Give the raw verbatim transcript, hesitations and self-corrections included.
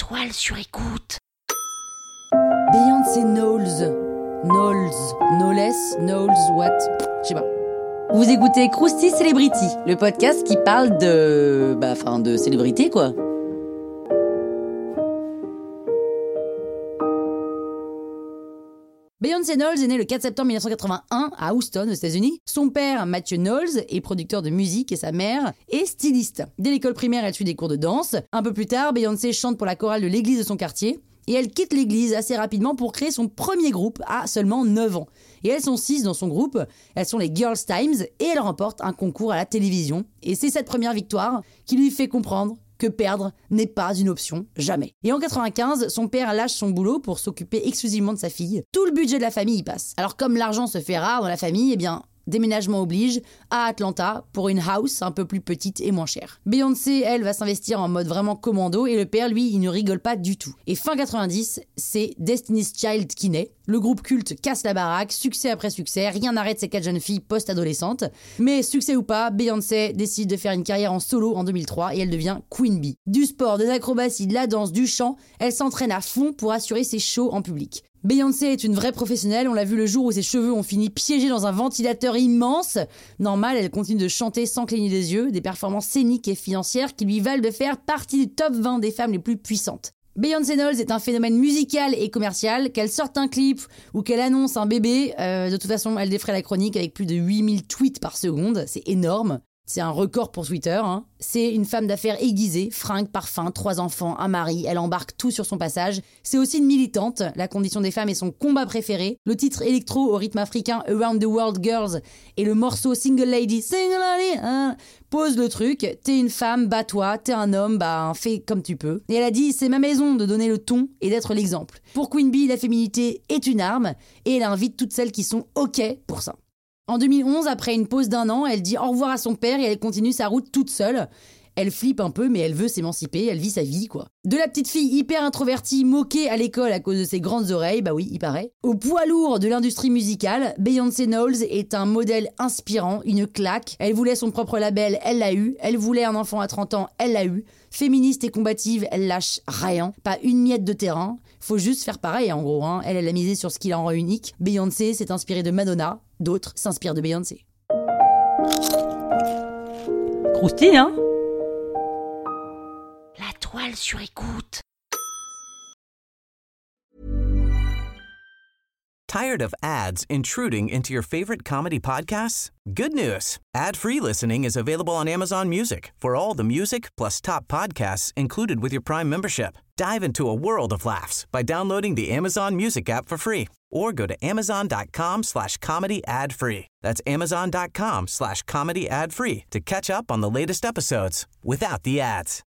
toile sur écoute. Beyoncé Knowles. Knowles. Knowless. Knowles. What? Je sais pas. Vous écoutez Krusty Celebrity, le podcast qui parle de... Bah, enfin, de célébrité, quoi. Beyoncé Knowles est née le quatre septembre mille neuf cent quatre-vingt-un à Houston, aux États-Unis. Son père, Matthew Knowles, est producteur de musique et sa mère est styliste. Dès l'école primaire, elle suit des cours de danse. Un peu plus tard, Beyoncé chante pour la chorale de l'église de son quartier. Et elle quitte l'église assez rapidement pour créer son premier groupe à seulement neuf ans. Et elles sont six dans son groupe, elles sont les Girls Times et elle remporte un concours à la télévision. Et c'est cette première victoire qui lui fait comprendre que perdre n'est pas une option, jamais. Et en quatre-vingt-quinze, son père lâche son boulot pour s'occuper exclusivement de sa fille. Tout le budget de la famille y passe. Alors comme l'argent se fait rare dans la famille, eh bien... déménagement oblige à Atlanta pour une house un peu plus petite et moins chère. Beyoncé, elle, va s'investir en mode vraiment commando et le père, lui, il ne rigole pas du tout. Et fin quatre-vingt-dix, c'est Destiny's Child qui naît. Le groupe culte casse la baraque, succès après succès, rien n'arrête ces quatre jeunes filles post-adolescentes. Mais succès ou pas, Beyoncé décide de faire une carrière en solo en deux mille trois et elle devient Queen Bee. Du sport, des acrobaties, de la danse, du chant, elle s'entraîne à fond pour assurer ses shows en public. Beyoncé est une vraie professionnelle, on l'a vu le jour où ses cheveux ont fini piégés dans un ventilateur immense. Normal, elle continue de chanter sans cligner des yeux, des performances scéniques et financières qui lui valent de faire partie du top vingt des femmes les plus puissantes. Beyoncé Knowles est un phénomène musical et commercial, qu'elle sorte un clip ou qu'elle annonce un bébé, euh, de toute façon elle défraie la chronique avec plus de huit mille tweets par seconde, c'est énorme. C'est un record pour Twitter, hein. C'est une femme d'affaires aiguisée, fringues, parfums, trois enfants, un mari, elle embarque tout sur son passage. C'est aussi une militante, la condition des femmes est son combat préféré. Le titre électro au rythme africain Around the World Girls et le morceau Single Lady, Single Lady, hein, pose le truc, t'es une femme, bats-toi, t'es un homme, bah fais comme tu peux. Et elle a dit, c'est ma maison de donner le ton et d'être l'exemple. Pour Queen Bee, la féminité est une arme et elle invite toutes celles qui sont OK pour ça. En deux mille onze, après une pause d'un an, elle dit au revoir à son père et elle continue sa route toute seule. Elle flippe un peu, mais elle veut s'émanciper, elle vit sa vie, quoi. De la petite fille hyper introvertie, moquée à l'école à cause de ses grandes oreilles, bah oui, il paraît, au poids lourd de l'industrie musicale, Beyoncé Knowles est un modèle inspirant, une claque. Elle voulait son propre label, elle l'a eu. Elle voulait un enfant à trente ans, elle l'a eu. Féministe et combative, elle lâche rien, pas une miette de terrain. Faut juste faire pareil, en gros, hein. Elle, elle a misé sur ce qui la rend unique. Beyoncé s'est inspirée de Madonna, d'autres s'inspirent de Beyoncé. Croustille, hein? La toile sur écoute. Tired of ads intruding into your favorite comedy podcasts? Good news. Ad-free listening is available on Amazon Music for all the music plus top podcasts included with your Prime membership. Dive into a world of laughs by downloading the Amazon Music app for free or go to amazon.com slash comedy ad free. That's amazon.com slash comedy ad free to catch up on the latest episodes without the ads.